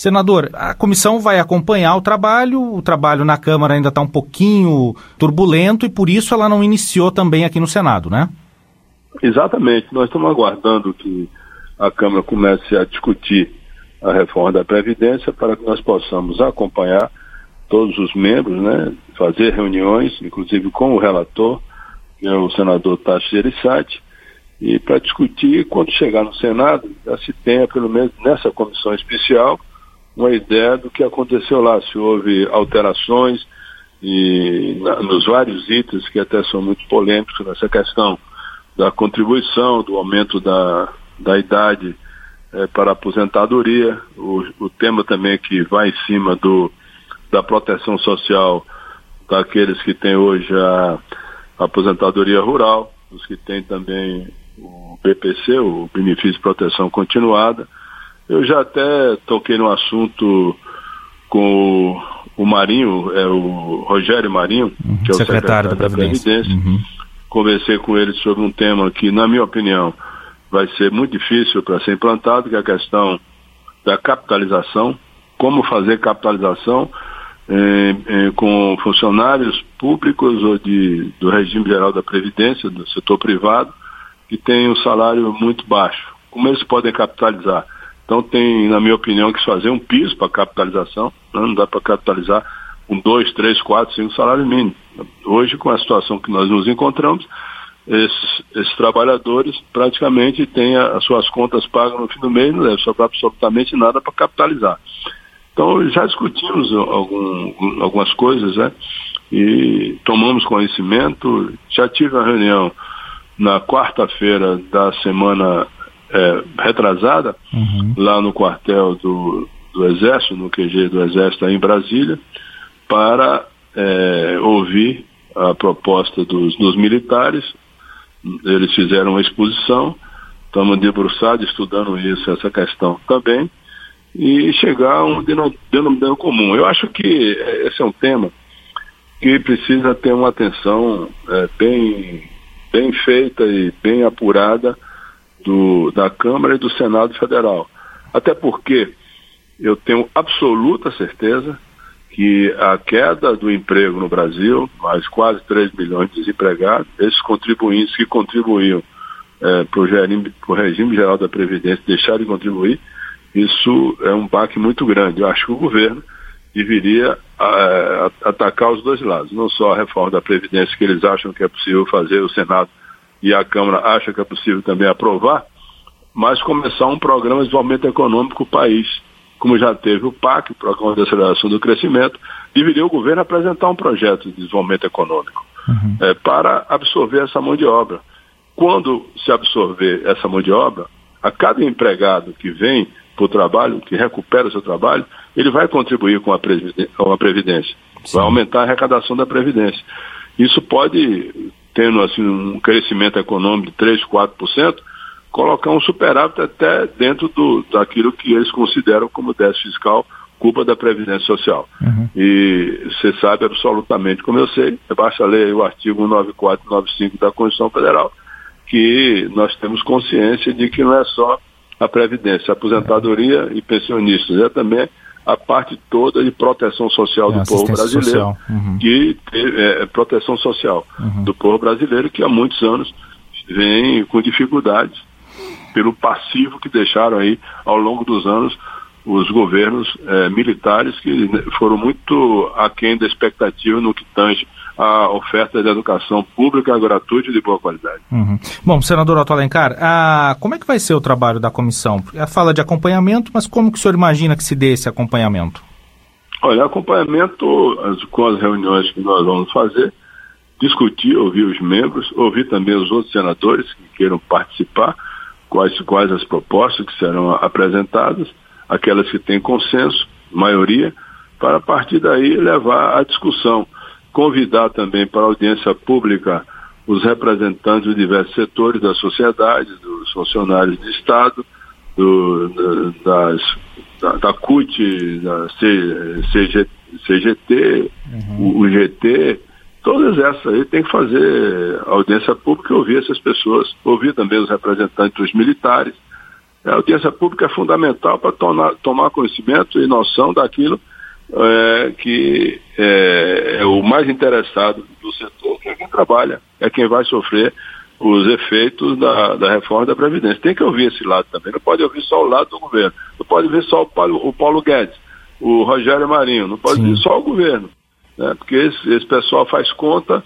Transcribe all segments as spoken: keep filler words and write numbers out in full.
Senador, a comissão vai acompanhar o trabalho, o trabalho na Câmara ainda está um pouquinho turbulento e por isso ela não iniciou também aqui no Senado, né? Exatamente, nós estamos aguardando que a Câmara comece a discutir a reforma da Previdência para que nós possamos acompanhar todos os membros, né, fazer reuniões, inclusive com o relator, que é o senador Tasso Gereissati, e para discutir, quando chegar no Senado, já se tenha, pelo menos nessa comissão especial, uma ideia do que aconteceu lá, se houve alterações e, na, nos vários itens que até são muito polêmicos nessa questão da contribuição, do aumento da, da idade é, para a aposentadoria, o, o tema também que vai em cima do, da proteção social daqueles que têm hoje a, a aposentadoria rural, os que têm também o B P C, o Benefício de Proteção Continuada. Eu já até toquei no assunto com o, o Marinho, é o Rogério Marinho, uhum, que é o secretário, secretário da, da Previdência. Previdência. Uhum. Conversei com ele sobre um tema que, na minha opinião, vai ser muito difícil para ser implantado, que é a questão da capitalização, como fazer capitalização eh, eh, com funcionários públicos ou de, do regime geral da Previdência, do setor privado, que tem um salário muito baixo. Como eles podem capitalizar? Então tem, na minha opinião, que fazer um piso para capitalização, né? Não dá para capitalizar com dois, três, quatro, cinco salários mínimos. Hoje, com a situação que nós nos encontramos, esses, esses trabalhadores praticamente têm a, as suas contas pagas no fim do mês, não deve sobrar absolutamente nada para capitalizar. Então já discutimos algum, algumas coisas, né? E tomamos conhecimento. Já tive uma reunião na quarta-feira da semana é, retrasada, uhum. lá no quartel do, do Exército, no Q G do Exército aí em Brasília, para é, ouvir a proposta dos, dos militares. Eles fizeram uma exposição, estamos debruçados estudando isso, essa questão também, e chegar a um denominador comum. Eu acho que esse é um tema que precisa ter uma atenção é, bem, bem feita e bem apurada do, da Câmara e do Senado Federal. Até porque eu tenho absoluta certeza que a queda do emprego no Brasil, mais quase três milhões de desempregados, esses contribuintes que contribuíam é, para o regime geral da Previdência deixarem de contribuir, isso é um baque muito grande. Eu acho que o governo deveria a, a, atacar os dois lados, não só a reforma da Previdência, que eles acham que é possível fazer, o Senado e a Câmara acham que é possível também aprovar, mas começar um programa de desenvolvimento econômico para o país. Como já teve o P A C, o Programa de Aceleração do Crescimento, deveria o governo apresentar um projeto de desenvolvimento econômico uhum. é, para absorver essa mão de obra. Quando se absorver essa mão de obra, a cada empregado que vem para o trabalho, que recupera o seu trabalho, ele vai contribuir com a, com a Previdência. Sim. Vai aumentar a arrecadação da Previdência. Isso pode, tendo assim, um crescimento econômico de três, quatro por cento, colocar um superávit até dentro do, daquilo que eles consideram como déficit fiscal, culpa da Previdência Social. Uhum. E você sabe absolutamente, como eu sei, basta ler o artigo cento e noventa e quatro e noventa e cinco da Constituição Federal, que nós temos consciência de que não é só a Previdência, a aposentadoria e pensionistas, é também a parte toda de proteção social é, do povo brasileiro, uhum. que é, proteção social uhum. do povo brasileiro, que há muitos anos vem com dificuldades pelo passivo que deixaram aí ao longo dos anos os governos eh, militares, que foram muito aquém da expectativa no que tange a oferta de educação pública, gratuita e de boa qualidade. Uhum. Bom, senador Otto Alencar, ah, como é que vai ser o trabalho da comissão? Ela fala de acompanhamento, mas como que o senhor imagina que se dê esse acompanhamento? Olha, acompanhamento as, com as reuniões que nós vamos fazer, discutir, ouvir os membros, ouvir também os outros senadores que queiram participar, quais, quais as propostas que serão apresentadas, aquelas que têm consenso, maioria, para a partir daí levar a discussão. Convidar também para a audiência pública os representantes de diversos setores da sociedade, dos funcionários de Estado, do, das, da, da C U T, da C G T, uhum. o G T, todas essas aí tem que fazer audiência pública e ouvir essas pessoas, ouvir também os representantes dos militares, A audiência pública é fundamental para tomar conhecimento e noção daquilo é, que é, é o mais interessado do setor, que é quem trabalha, é quem vai sofrer os efeitos da, da reforma da Previdência. Tem que ouvir esse lado também, não pode ouvir só o lado do governo, não pode ouvir só o Paulo, o Paulo Guedes, o Rogério Marinho, não pode ouvir só o governo, né? Porque esse, esse pessoal faz conta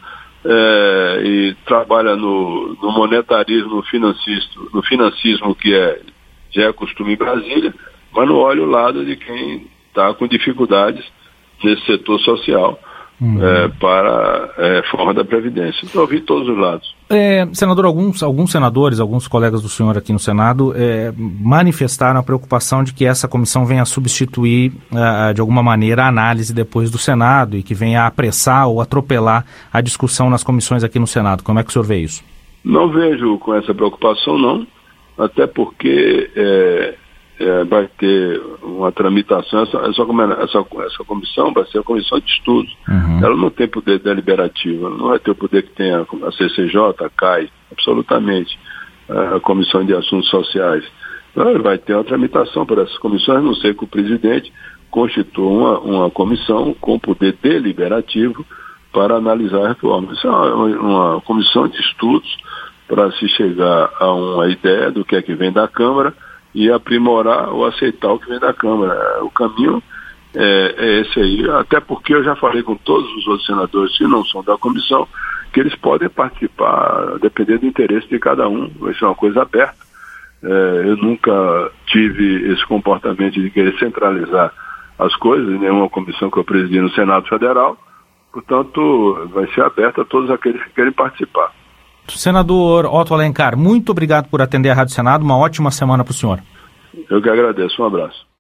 é, e trabalha no, no monetarismo, no financismo, no financismo que é, já é costume em Brasília, mas não olha o lado de quem está com dificuldades nesse setor social. Uhum. É, para a é, reforma da Previdência. Então, eu ouvi todos os lados. É, senador, alguns, alguns senadores, alguns colegas do senhor aqui no Senado é, manifestaram a preocupação de que essa comissão venha a substituir, uh, de alguma maneira, a análise depois do Senado e que venha a apressar ou atropelar a discussão nas comissões aqui no Senado. Como é que o senhor vê isso? Não vejo com essa preocupação, não, até porque é, é, vai ter uma tramitação, essa, essa, essa, essa comissão vai ser a comissão de estudos. Uhum. Ela não tem poder deliberativo, ela não vai ter o poder que tem a, a C C J, a C A I, absolutamente, a Comissão de Assuntos Sociais. Então, ele vai ter uma tramitação para essas comissões, a não ser que o presidente constitua uma, uma comissão com poder deliberativo para analisar a reforma. Isso é uma, uma comissão de estudos para se chegar a uma ideia do que é que vem da Câmara e aprimorar ou aceitar o que vem da Câmara. O caminho é, é esse aí, até porque eu já falei com todos os outros senadores que não são da comissão, que eles podem participar, dependendo do interesse de cada um, vai ser uma coisa aberta. É, eu nunca tive esse comportamento de querer centralizar as coisas em nenhuma comissão que eu presidi no Senado Federal, portanto, vai ser aberta a todos aqueles que querem participar. Senador Otto Alencar, muito obrigado por atender a Rádio Senado, uma ótima semana para o senhor. Eu que agradeço, um abraço.